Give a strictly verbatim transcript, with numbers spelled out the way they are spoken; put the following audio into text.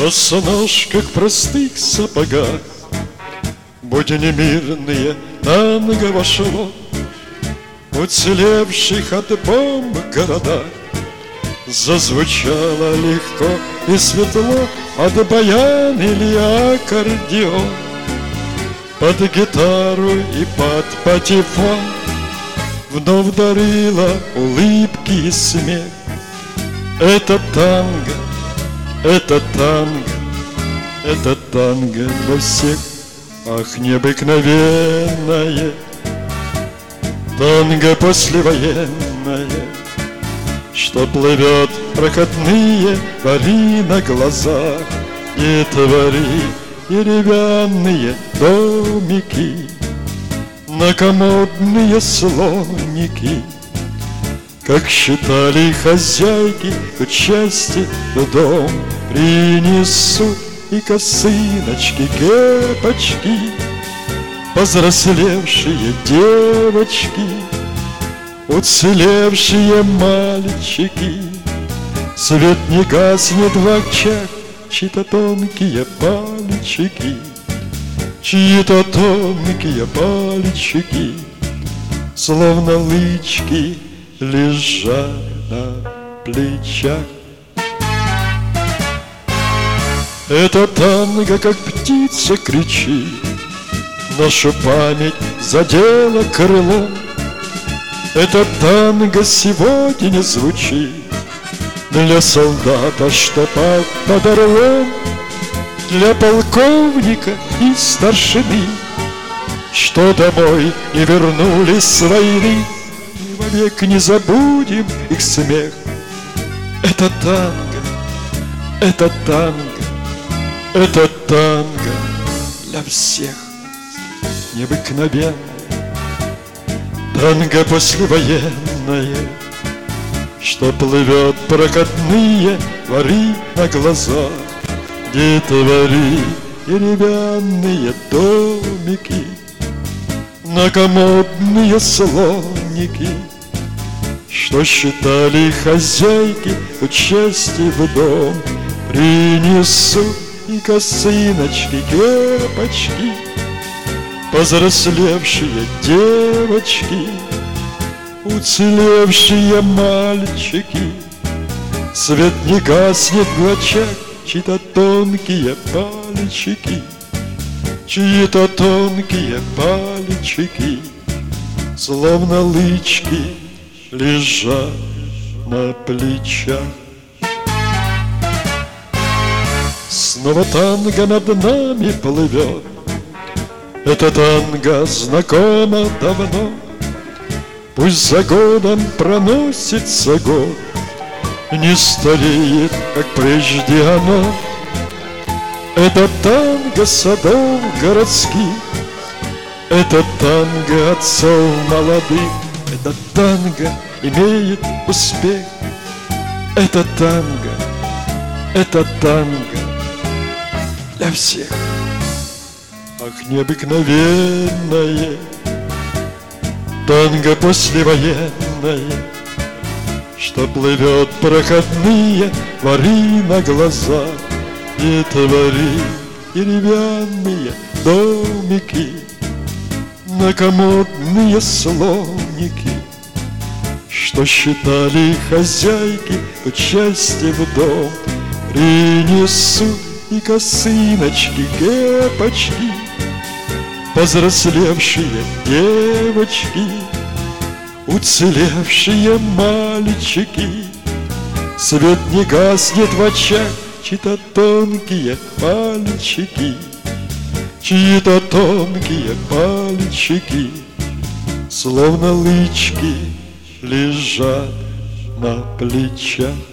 босоножках, простых сапогах, будни мирные танго вошло в уцелевших от бомб городах. Зазвучало легко и светло под баян или аккордеон, под гитару и под патефон вновь дарила улыбки и смех. Это танго, это танго, это танго для всех. Ах, необыкновенное танго послевоенное, что плывет проходные вари на глазах, и твори деревянные домики, новомодные слоники. Как считали хозяйки, участие в дом принесут и косыночки, кепочки, повзрослевшие девочки, уцелевшие мальчики. Свет не гаснет в очах, чьи-то тонкие пальчики, чьи-то тонкие пальчики, словно лычки, лежат на плечах. Это танго, как птица кричит, нашу память задела крылом. Это танго сегодня не звучит для солдата, что пал под орлом, для полковника и старшины, что домой не вернулись с войны. И вовек не забудем их смех. Это танго, это танго, это танго для всех. Необыкновенное танго послевоенное, что плывет проходные вари на глазах, детвори деревянные домики, новомодные слоники, что считали хозяйки участие в дом принесут и косыночки, кепочки, повзрослевшие девочки, уцелевшие мальчики. Свет не гаснет в очах, чьи-то тонкие пальчики, чьи-то тонкие пальчики, словно лычки, лежат на плечах. Снова танго над нами плывет. Это танго знакомо давно. Пусть за годом проносится год, не стареет, как прежде оно. Это танго садов городских, это танго отцов молодых, это танго имеет успех. Это танго, это танго для всех. Ах, необыкновенное танго послевоенное, что плывет проходные вари на глазах, и твори деревянные домики, новомодные слоники, что считали хозяйки участие в дом принесут и косыночки, кепочки, повзрослевшие девочки, уцелевшие мальчики. Свет не гаснет в очах, чьи-то тонкие пальчики, чьи-то тонкие пальчики, словно лычки, лежат на плечах.